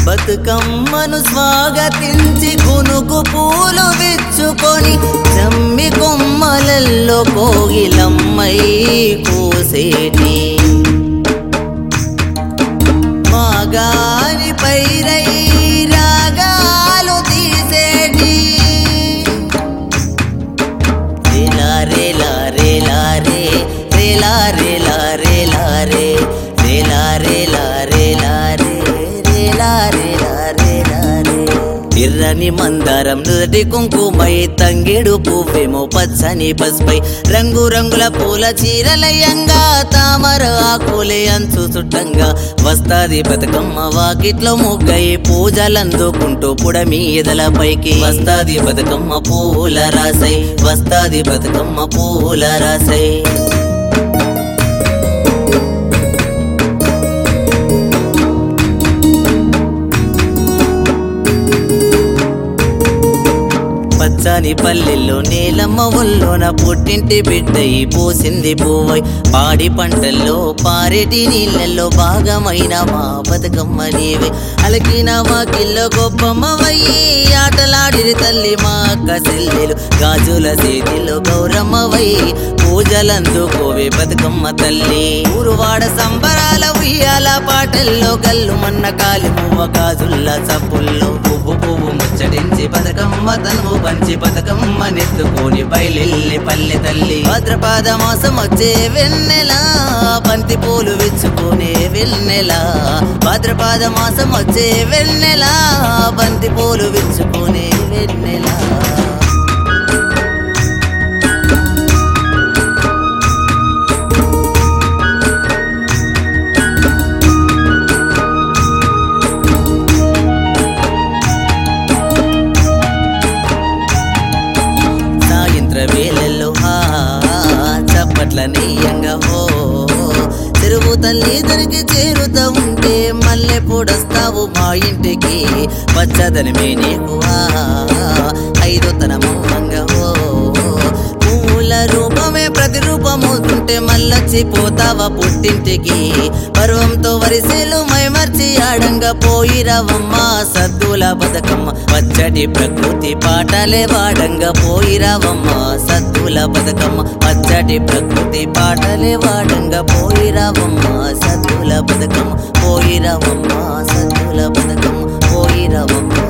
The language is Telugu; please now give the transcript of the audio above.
బతుకమ్మను స్వాగతించి గునుగు పూలు విచ్చుకొని జమ్మి కొమ్మలల్లో కోగిలమ్మై కూసేటి మాగాని పైరై రాగాలు తీసేటి రేలా రేలా రేలా రే రేలా రేలా రేలా రే రేలా రేలా రేలా రే రేలా రేలా రేలా రే ఎర్రని మందారం నుదటి కుంకుమై తంగేడు పువ్వేమో పచ్చని పసుపై రంగు రంగుల పూల చీరలయంగా తామర ఆకులే అంచు చుట్టంగా వస్తాది బతుకమ్మ వాకిట్లో ముగ్గై పూజలందుకుంటూ పుడమి ఎదలపైకి వస్తాది బతుకమ్మ పూల రాసై వస్తాది బతుకమ్మ పూల రాసై పచ్చని పల్లెల్లో నీలమ్మ ఒళ్ళోన పుట్టింటి బిడ్డై పోసింది పువ్వై పాడి పంటల్లో పారేటి నీళ్ళల్లో భాగమైన మా బతుకమ్మ నీవే అలకిన వాకిల్లో గొప్పమ్మవయ్యి ఆటలాడిరి తల్లి మా అక్క చెల్లెలు గాజుల చేతిలో గౌరమ్మవై పూజలందుకోవే బతుకమ్మ తల్లి ఊరువాడ సంబరాల ఉయ్యాల పాటల్లో గల్లు మన్న కాలి పువ్వ గాజుల్ల చప్పుల్లో పువ్వు పువ్వు ముచ్చటించి బతుకమ్మ తనువు పంచి బతుకమ్మ నెత్తుకొని బయలెల్లి పల్లె తల్లి భాద్రపద మాసం వచ్చే వెన్నెలా బంతి పూలు విచ్చుకునే వెన్నెలా భాద్రపద మాసం వచ్చే వెన్నెలా బంతి పూలు విచ్చుకునే వెన్నెలా వేళల్లో చప్పట్ల నీయంగా హో చెరువు తల్లి దరికి చేరుతా ఉంటే మల్లె పొడస్తావు మా ఇంటికి వచ్చదనమే నీకు ఐదో తన మోహంగా హో పూల రూపమే ప్రతిరూపమవుతుంటే మల్లచ్చిపోతావా పుట్టింటికి పర్వంతో వరిసేలు మైమర్చి ఆడంగా పోయిరావమ్మ సద్దుల బతుకమ్మ పచ్చటి ప్రకృతి పాటలే వాడంగా పోయిరావమ్మ సద్దుల బతుకమ్మ పచ్చటి ప్రకృతి పాటలే వాడంగా పోయిరావమ్మ సద్దుల బతుకమ్మ పోయిరావమ్మ సద్దుల బతుకమ్మ పోయిరావమ్మ